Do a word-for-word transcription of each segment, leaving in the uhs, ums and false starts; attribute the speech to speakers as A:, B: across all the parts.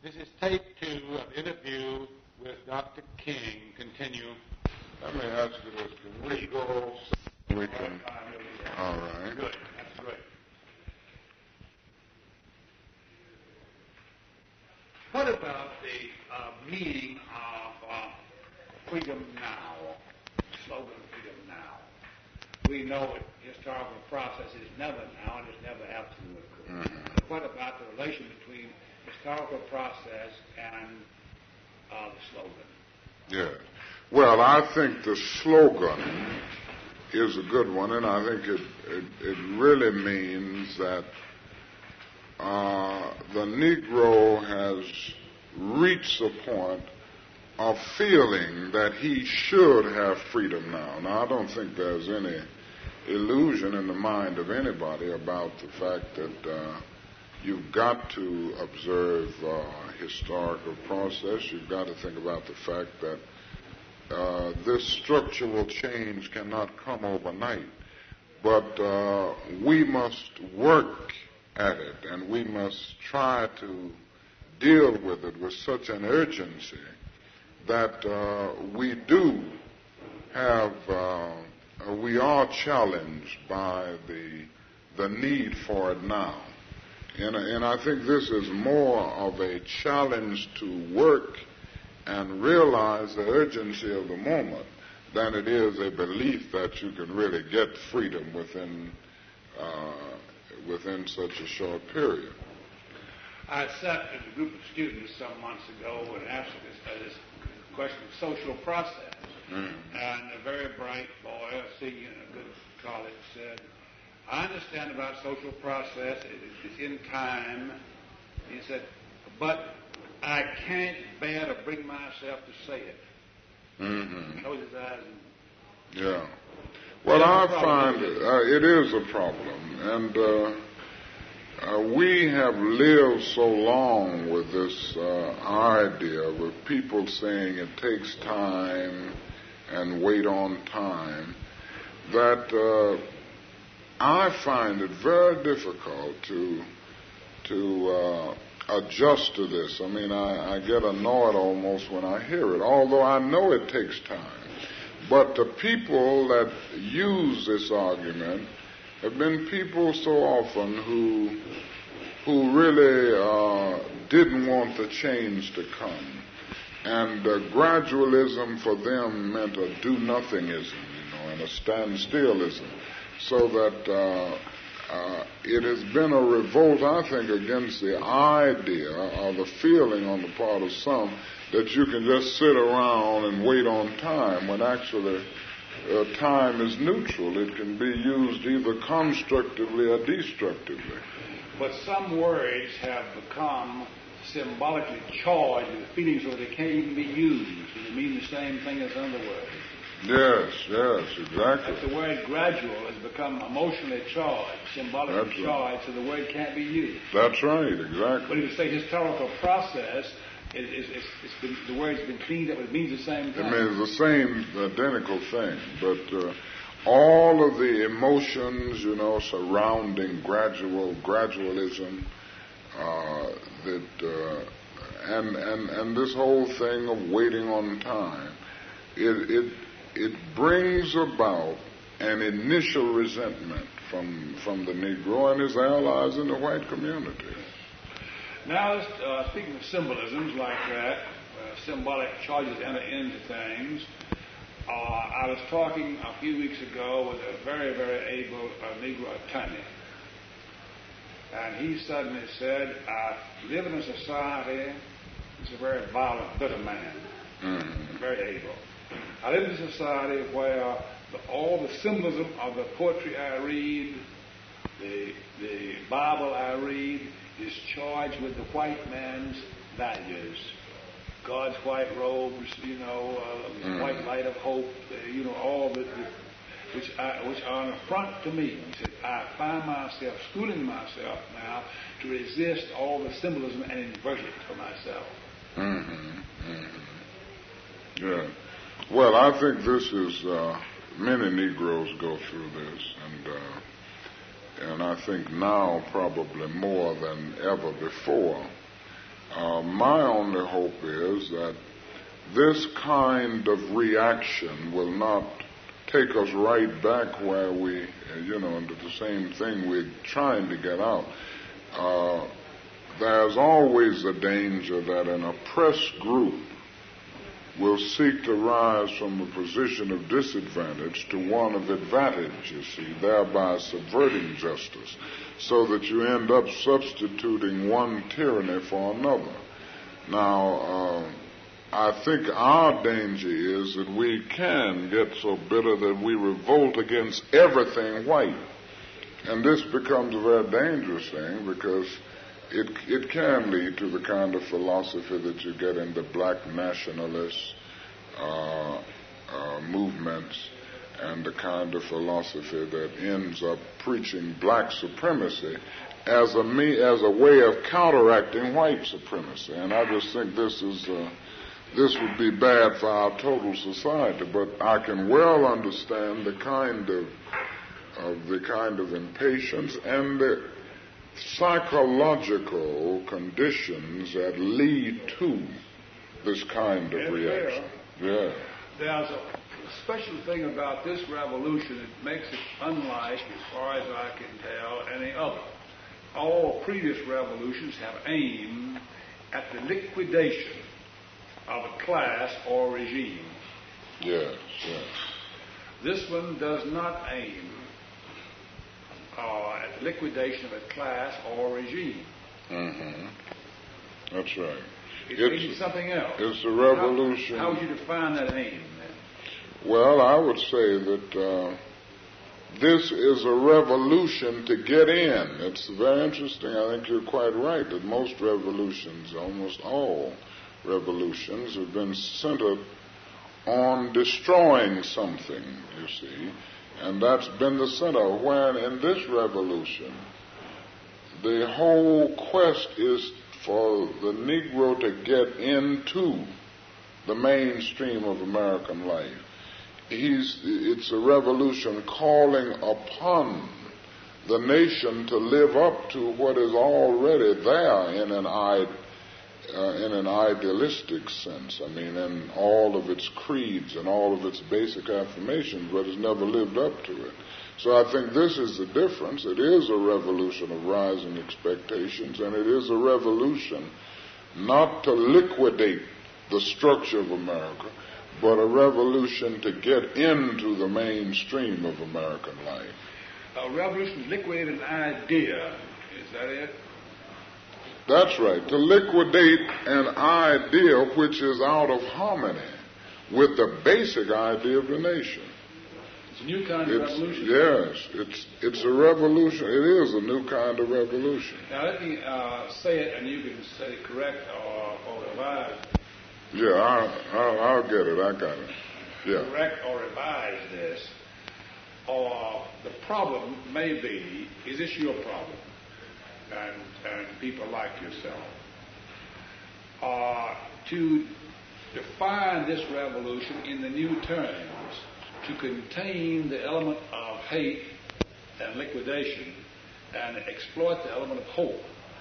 A: This is tape two of interview with Doctor King. Continue.
B: Let me ask you this. Can we go? We can. All right.
A: Good. That's good. What about the uh, meaning of uh, Freedom Now, slogan Freedom Now? We know it, historical process is never now and it's never absolute. Mm-hmm. But what about the relation between historical process and uh, the slogan?
B: Yeah. Well, I think the slogan is a good one, and I think it it, it really means that uh, the Negro has reached a point of feeling that he should have freedom now. Now, I don't think there's any illusion in the mind of anybody about the fact that uh, you've got to observe uh, historical process. You've got to think about the fact that uh, this structural change cannot come overnight. But uh, we must work at it, and we must try to deal with it with such an urgency that uh, we do have, uh, we are challenged by the the need for it now. And, and I think this is more of a challenge to work and realize the urgency of the moment than it is a belief that you can really get freedom within uh, within such a short period.
A: I sat with a group of students some months ago and asked this, uh, this question of social process. Mm. And a very bright boy, a senior in a good college, said, I understand about social process, it's in time. He said, but I can't bear to bring myself to say it.
B: Mm-hmm.
A: Close his eyes and...
B: Yeah. Well, I find it, uh, it is a problem. And uh, uh, we have lived so long with this uh, idea, with people saying it takes time and wait on time, that uh, I find it very difficult to to uh, adjust to this. I mean, I, I get annoyed almost when I hear it, although I know it takes time. But the people that use this argument have been people so often who who really uh, didn't want the change to come. And uh, gradualism for them meant a do-nothingism, you know, and a stand-stillism. So that uh, uh, it has been a revolt, I think, against the idea or the feeling on the part of some that you can just sit around and wait on time, when actually uh, time is neutral. It can be used either constructively or destructively.
A: But some words have become symbolically charged with feelings so they can't even be used. And they mean the same thing as other words.
B: Yes, yes, exactly.
A: Like the word gradual has become emotionally charged, symbolically
B: That's
A: charged,
B: right.
A: so the word can't be used.
B: That's right, exactly.
A: But if you say historical process, it, it, it's, it's been, the word's been cleaned up, it means the same thing.
B: It means the same identical thing, but uh, all of the emotions, you know, surrounding gradual, gradualism, uh, that, uh, and, and, and this whole thing of waiting on time, it, it, it brings about an initial resentment from, from the Negro and his allies in the white community.
A: Now, uh, speaking of symbolisms like that, uh, symbolic charges enter into things, uh, I was talking a few weeks ago with a very, very able uh, Negro attorney. And he suddenly said, I live in a society, he's a very violent, bitter man, mm-hmm. very able. I live in a society where the, all the symbolism of the poetry I read, the, the Bible I read, is charged with the white man's values. God's white robes, you know, uh, the mm. white light of hope, uh, you know, all the, the which, I, which are an affront to me. He said, I find myself schooling myself now to resist all the symbolism and invert it for myself.
B: Mm-hmm. Mm-hmm. Yeah. Well, I think this is, uh, many Negroes go through this, and uh, and I think now probably more than ever before, Uh, my only hope is that this kind of reaction will not take us right back where we, you know, into the same thing we're trying to get out. Uh, there's always a danger that an oppressed group will seek to rise from a position of disadvantage to one of advantage, you see, thereby subverting justice, so that you end up substituting one tyranny for another. Now, uh, I think our danger is that we can get so bitter that we revolt against everything white. And this becomes a very dangerous thing because it it can lead to the kind of philosophy that you get in the black nationalist uh, uh, movements and the kind of philosophy that ends up preaching black supremacy as a me as a way of counteracting white supremacy. And I just think this is uh, this would be bad for our total society. But I can well understand the kind of of the kind of impatience and the psychological conditions that lead to this kind of
A: and
B: reaction.
A: There,
B: yeah.
A: There's a special thing about this revolution that makes it unlike, as far as I can tell, any other. All previous revolutions have aimed at the liquidation of a class or regime.
B: Yes, yes.
A: This one does not aim uh, at the liquidation of a class or regime.
B: Mm-hmm. That's right.
A: It
B: it's
A: means something else.
B: It's a revolution.
A: How, how would you define that aim, then?
B: Well, I would say that uh, this is a revolution to get in. It's very interesting. I think you're quite right that most revolutions, almost all revolutions, have been centered on destroying something, you see. And that's been the center. When in this revolution, the whole quest is for the Negro to get into the mainstream of American life. He's, it's a revolution calling upon the nation to live up to what is already there in an, uh, in an idealistic sense. I mean, in all of its creeds and all of its basic affirmations, but has never lived up to it. So I think this is the difference. It is a revolution of rising expectations, and it is a revolution not to liquidate the structure of America, but a revolution to get into the mainstream of American life.
A: A revolution to liquidate an idea. Is that it?
B: That's right. To liquidate an idea which is out of harmony with the basic idea of the nation.
A: It's a new kind of
B: it's,
A: revolution.
B: Yes, it's it's a revolution. It is a new kind of revolution.
A: Now let me uh, say it, and you can say it correct or, or revise.
B: Yeah, I, I, I'll get it. I got it. Yeah.
A: Correct or revise this. Or the problem may be, is this your problem? And, and people like yourself. Uh, to define this revolution in the new terms, to contain the element of hate and liquidation and exploit the element of hope.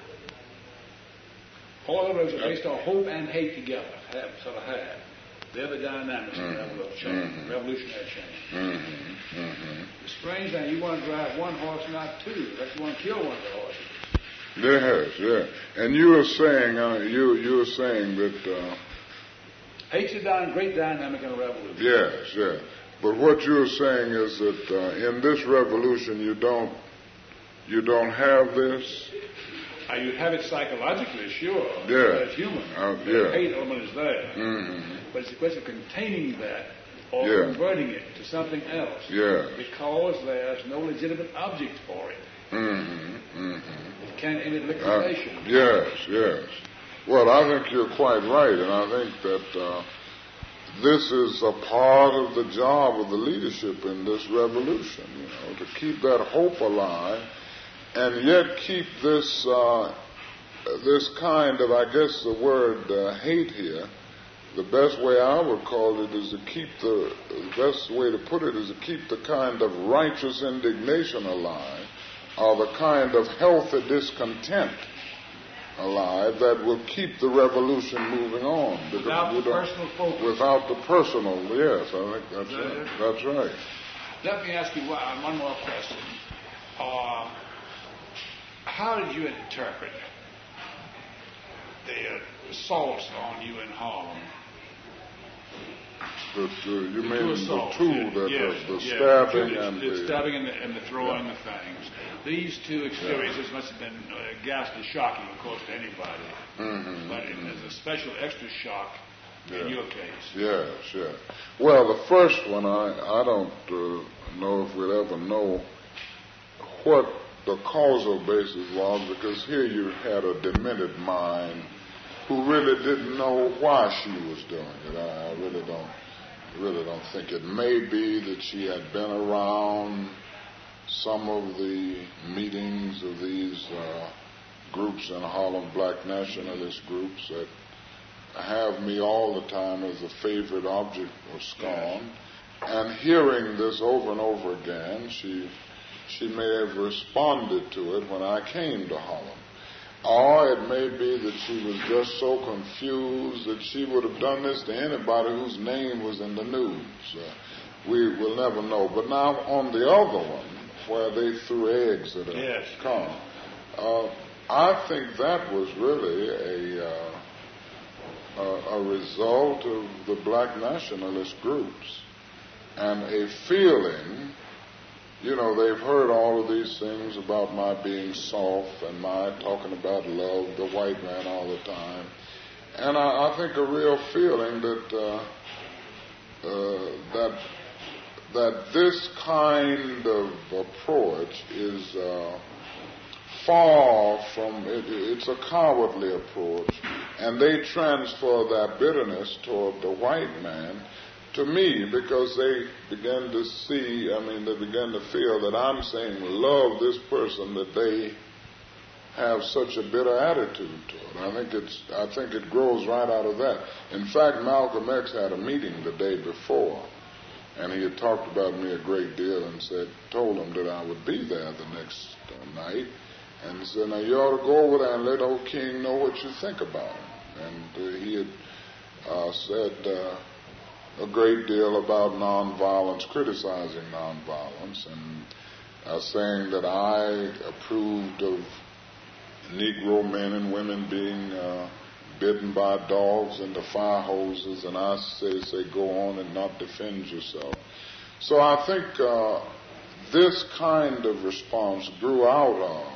A: All of those are based on hope and hate together, have, sort of have. They're the dynamics
B: mm-hmm.
A: of revolution,
B: mm-hmm.
A: revolutionary change.
B: Mm-hmm. Mm-hmm.
A: The strange thing, you want to drive one horse, not two. That's you want to kill one of the horses.
B: Yes, yeah. And you are saying, uh, you you are saying that uh,
A: hate's a dy- great dynamic in a revolution.
B: Yes, yeah. But what you're saying is that uh, in this revolution, you don't you don't have this.
A: Uh, you have it psychologically, sure.
B: Yeah.
A: It's human.
B: Uh,
A: the
B: yeah.
A: hate element is there.
B: Mm-hmm.
A: But it's a question of containing that or
B: yeah.
A: converting it to something else.
B: Yeah.
A: Because there's no legitimate object for it.
B: Mm-hmm. Mm-hmm.
A: It can't end in liquidation.
B: Uh, yes, yes. Well, I think you're quite right, and I think that uh, this is a part of the job of the leadership in this revolution, you know, to keep that hope alive and yet keep this uh, this kind of, I guess the word uh, hate here, the best way I would call it is to keep the, the best way to put it is to keep the kind of righteous indignation alive, or the kind of healthy discontent alive that will keep the revolution moving on. Because
A: without
B: we
A: the
B: don't,
A: personal focus.
B: Without the personal, yes, I think that's right. It? That's right.
A: Let me ask you one, one more question. Uh, how did you interpret the assaults on you in Harlem?
B: The, the, you
A: the
B: mean
A: two
B: the two, that
A: yes,
B: the, the
A: yes,
B: stabbing
A: the,
B: and
A: the,
B: the
A: stabbing and the, and the throwing
B: yeah.
A: the things. These two experiences yeah. must have been uh, ghastly shocking, of course, to anybody.
B: Mm-hmm,
A: but
B: mm-hmm.
A: it was a special extra shock
B: yeah.
A: in your case.
B: Yes, yes. Well, the first one, I I don't uh, know if we'll ever know what the causal basis was, because here you had a demented mind who really didn't know why she was doing it. I, I really don't. really don't think. It may be that she had been around some of the meetings of these uh, groups in Harlem, black nationalist groups, that have me all the time as a favorite object of scorn. And hearing this over and over again, she she may have responded to it when I came to Harlem. Or it may be that she was just so confused that she would have done this to anybody whose name was in the news. Uh, we will never know. But now on the other one, where they threw eggs at a
A: yes.
B: car, uh, I think that was really a, uh, a, a result of the black nationalist groups and a feeling. You know, they've heard all of these things about my being soft and my talking about love, the white man all the time. And I, I think a real feeling that uh, uh, that that this kind of approach is uh, far from, it, it's a cowardly approach. And they transfer that bitterness toward the white man to me, because they began to see, I mean, they began to feel that I'm saying love this person that they have such a bitter attitude toward. I think it's, I think it grows right out of that. In fact, Malcolm X had a meeting the day before, and he had talked about me a great deal and said, told him that I would be there the next uh, night, and he said, now you ought to go over there and let old King know what you think about him. And uh, he had uh, said uh, a great deal about nonviolence, criticizing nonviolence, and uh, saying that I approved of Negro men and women being uh, bitten by dogs and the fire hoses, and I say, say, go on and not defend yourself. So I think uh, this kind of response grew out of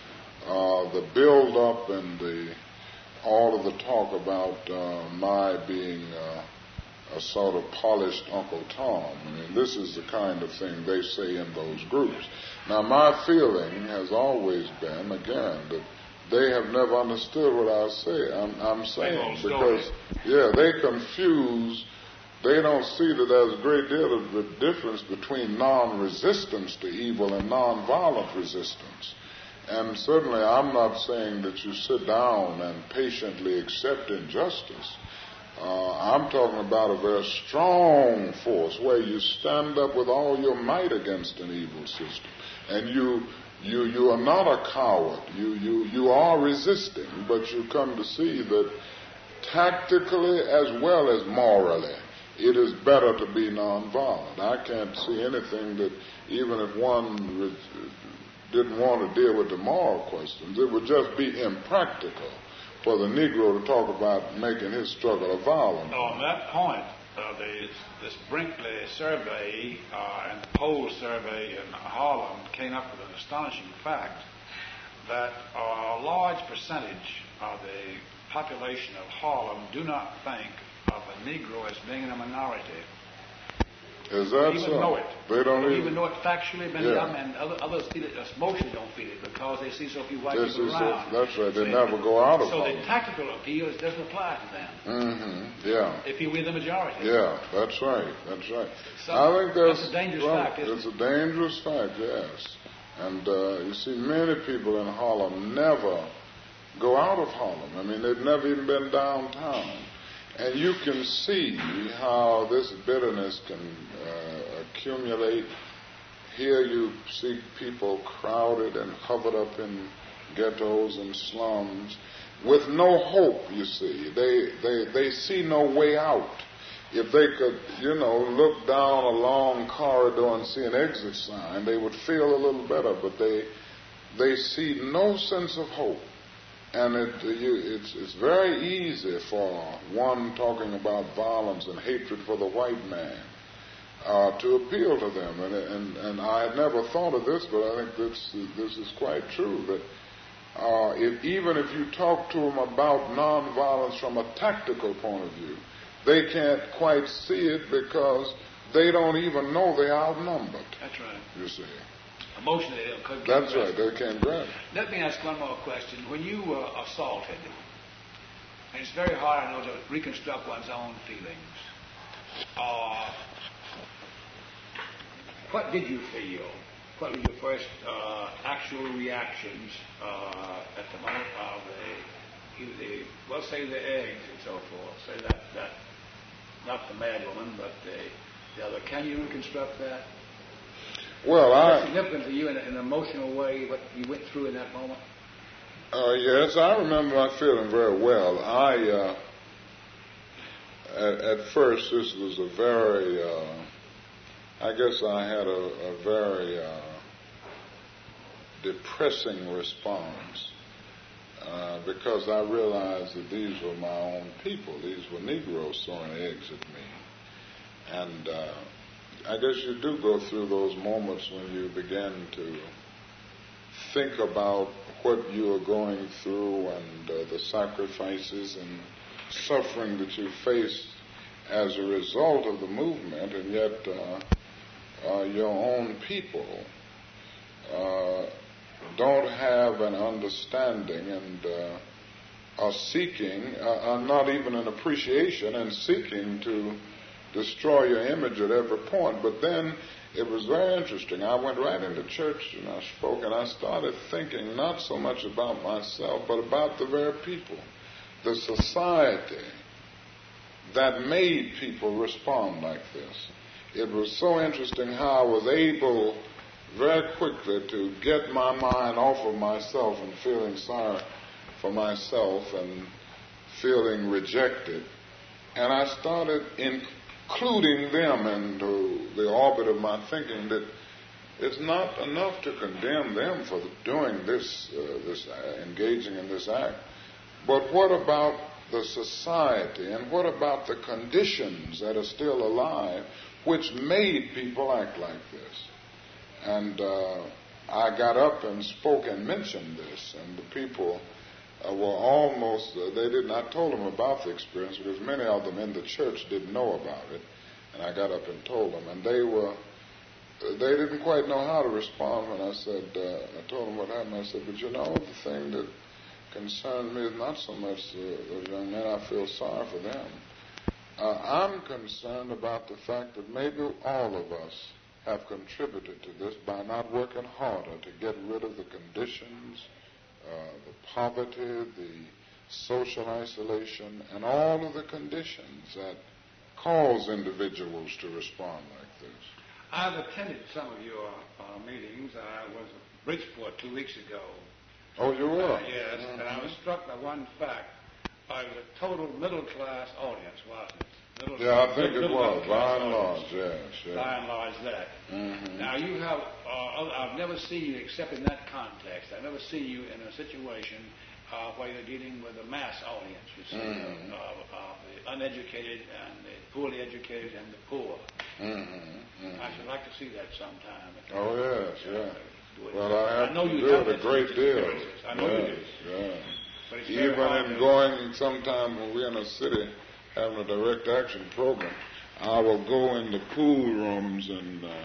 B: uh, the build-up and the all of the talk about uh, my being uh, a sort of polished Uncle Tom. I mean, this is the kind of thing they say in those groups. Now, my feeling has always been, again, that they have never understood what I say. I'm, I'm saying because, yeah, they confuse. They don't see that there's a great deal of the difference between non-resistance to evil and non-violent resistance. And certainly, I'm not saying that you sit down and patiently accept injustice. Uh, I'm talking about a very strong force where you stand up with all your might against an evil system, and you you you are not a coward. You you you are resisting, but you come to see that tactically as well as morally, it is better to be nonviolent. I can't see anything that, even if one re- didn't want to deal with the moral questions, it would just be impractical for the Negro to talk about making his struggle a violent.
A: On that point, uh, the, this Brinkley survey uh, and the poll survey in Harlem came up with an astonishing fact that a large percentage of the population of Harlem do not think of the Negro as being in a minority.
B: Is that
A: they even
B: so?
A: know it.
B: They don't,
A: they
B: even,
A: even know it factually, many
B: yeah.
A: of them, and other, others feel it, mostly don't feel it because they see so few white
B: this
A: people
B: is
A: around.
B: A, that's right. They
A: so
B: never go out of
A: So
B: Harlem.
A: the tactical appeal is, doesn't apply to them.
B: Mm-hmm. Yeah.
A: If you were the majority.
B: Yeah, that's right. That's right.
A: So
B: I think that's,
A: that's a dangerous
B: well,
A: fact, isn't
B: it's
A: it?
B: a dangerous fact, yes. And uh, you see, many people in Harlem never go out of Harlem. I mean, they've never even been downtown. And you can see how this bitterness can uh, accumulate. Here you see people crowded and covered up in ghettos and slums. with no hope, you see. They, they, they see no way out. If they could, you know, look down a long corridor and see an exit sign, they would feel a little better, but they, they see no sense of hope. And it, you, it's, it's very easy for one talking about violence and hatred for the white man uh, to appeal to them. And, and, and I had never thought of this, but I think this, this is quite true, that uh, if, even if you talk to them about nonviolence from a tactical point of view, they can't quite see it because they don't even know they're outnumbered.
A: That's right.
B: You see.
A: Emotionally, they couldn't.
B: That's right. They can't grasp.
A: Let me ask one more question. When you were assaulted, and it's very hard, I know, to reconstruct one's own feelings. Uh, what did you feel? What were your first uh, actual reactions uh, at the moment of the, the, well, say the eggs and so forth? Say that, that not the mad woman, but the, the other. Can you reconstruct that?
B: Well, I...
A: significant to you in, a, in an emotional way, what you went through in that moment?
B: Uh, yes, I remember my feeling very well. I, uh, at, at first, this was a very, uh, I guess I had a, a very uh, depressing response uh, because I realized that these were my own people. These were Negroes throwing eggs at me. And uh, I guess you do go through those moments when you begin to think about what you are going through and uh, the sacrifices and suffering that you face as a result of the movement, and yet uh, uh, your own people uh, don't have an understanding and uh, are seeking, uh, are not even an appreciation, and seeking to destroy your image at every point. But then it was very interesting. I went right into church and I spoke, and I started thinking not so much about myself, but about the very people, the society that made people respond like this. It was so interesting how I was able very quickly to get my mind off of myself and feeling sorry for myself and feeling rejected. And I started in including them into the orbit of my thinking, that it's not enough to condemn them for doing this, uh, this uh, engaging in this act, but what about the society, and what about the conditions that are still alive which made people act like this? And uh, I got up and spoke and mentioned this, and the people Uh, were almost, uh, they didn't, I told them about the experience because many of them in the church didn't know about it. And I got up and told them. And they were, they didn't quite know how to respond when I said, uh, I told them what happened. I said, but you know, the thing that concerned me is not so much the, the young men. I feel sorry for them. Uh, I'm concerned about the fact that maybe all of us have contributed to this by not working harder to get rid of the conditions, Uh, the poverty, the social isolation, and all of the conditions that cause individuals to respond like this.
A: I've attended some of your uh, meetings. I was at Bridgeport two weeks ago.
B: Oh, you were?
A: Uh, yes, mm-hmm. And I was struck by one fact. Uh, it was a total middle-class audience, wasn't it? Middle
B: yeah, I think
A: middle,
B: it was, by and
A: audience.
B: large, yes. yes.
A: By and large, that.
B: Mm-hmm.
A: Now, you have, uh, I've never seen you except in that context. I've never seen you in a situation uh, where you're dealing with a mass audience, you see, mm-hmm. uh, uh, the uneducated and the poorly educated and the poor.
B: Mm-hmm. Mm-hmm.
A: I should like to see that sometime.
B: Oh, yes,
A: uh,
B: yeah.
A: Do
B: well, I have
A: I know
B: to
A: you
B: do
A: have
B: it a great deal.
A: I know
B: yes,
A: you do.
B: Yeah. Even in going, sometime when we're in a city having a direct action program, I will go in the pool rooms and uh,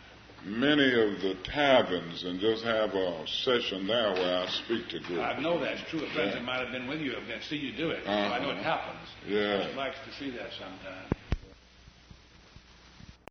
B: many of the taverns and just have a session there where I speak to groups.
A: I know that's true. A friend of mine have been with you. I've seen you do it.
B: Uh-huh.
A: So I know it happens.
B: Yeah.
A: I'd like to see that sometime.